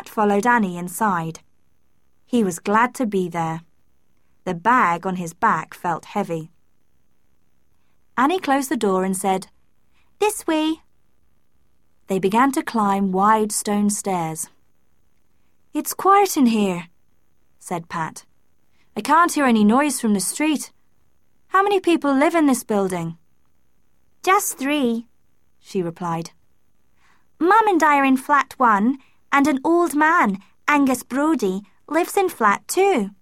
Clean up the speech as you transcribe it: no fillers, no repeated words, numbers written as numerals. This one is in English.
Pat followed Annie inside. He was glad to be there. The bag on his back felt heavy. Annie closed the door and said, "This way." They began to climb wide stone stairs. "It's quiet in here," said Pat. "I can't hear any noise from the street. How many people live in this building?" "Just 3, she replied. "Mum and I are in flat 1, and an old man, Angus Brodie, lives in flat 2.